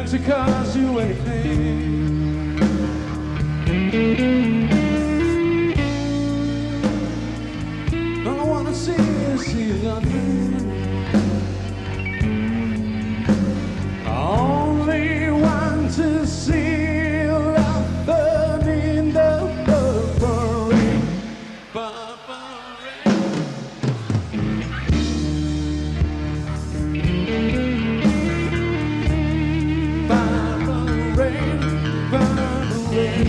meant to cost you anything. All I wanna see is nothing. I only want to see laughing in the purple rain. Purple rain. Purple rain. Purple rain.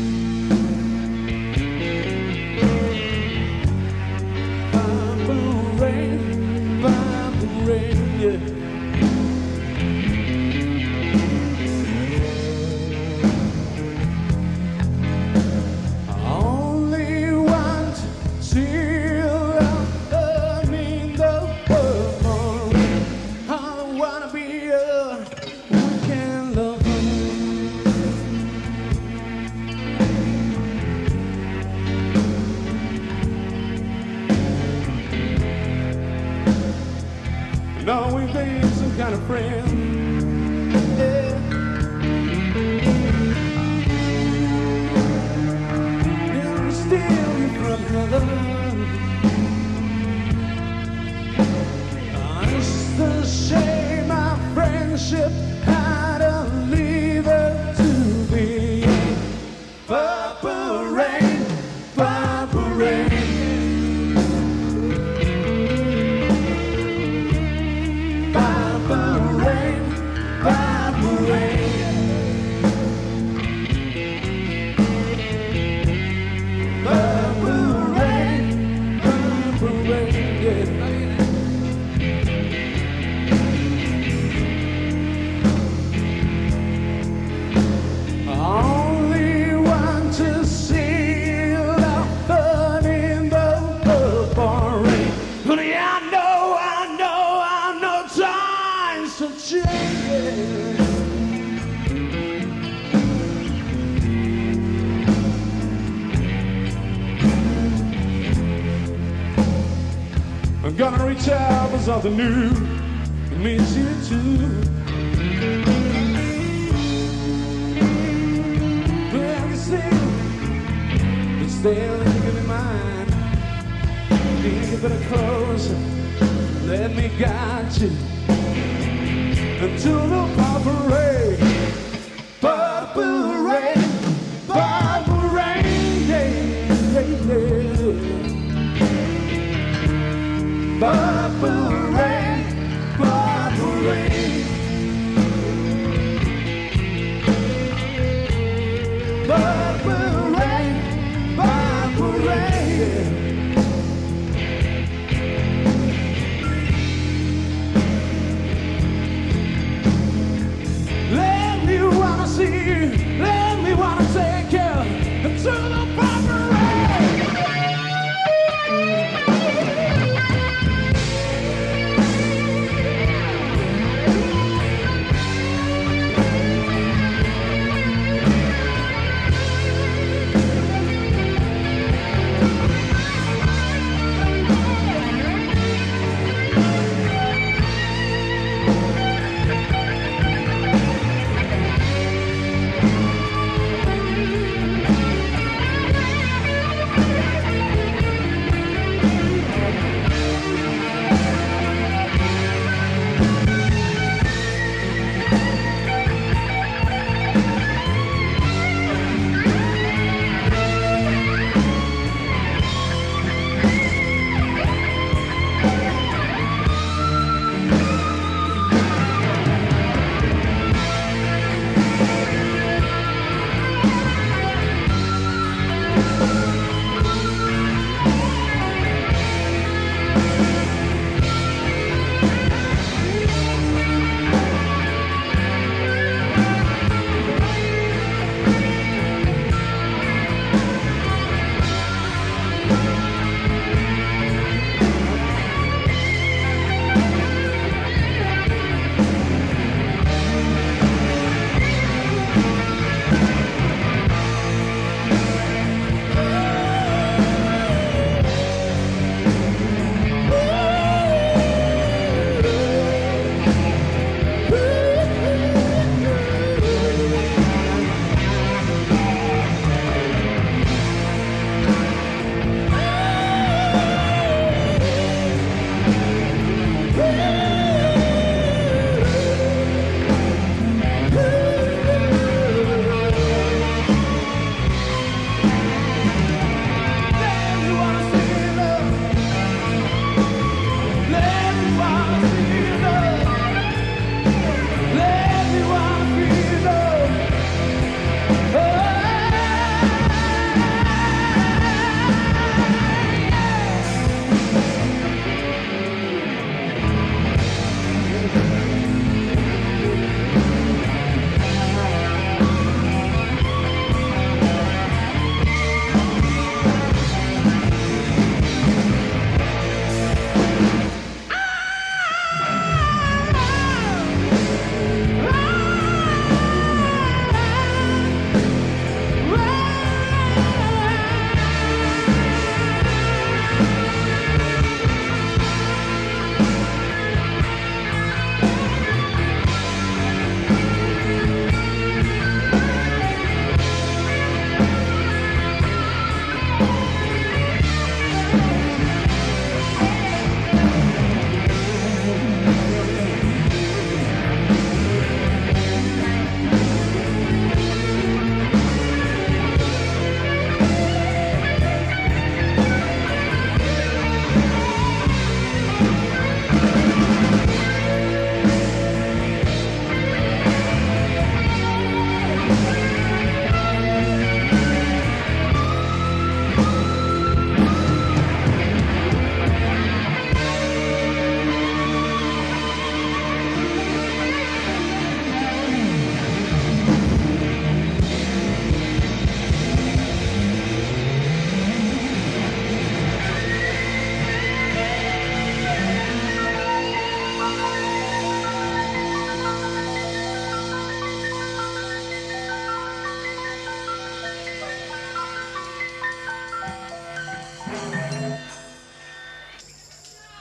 No, we've been some kind of friend. Yeah. Gonna steal you from heaven. It's the shame our friendship had to leave her to be. Purple rain, purple rain. I'm gonna reach out for something new. It means you too. Well, you see, but still you give me mine. Need a bit closer. Let me guide you into the purple rain. Purple rain, purple rain, yeah, yeah, yeah. Purple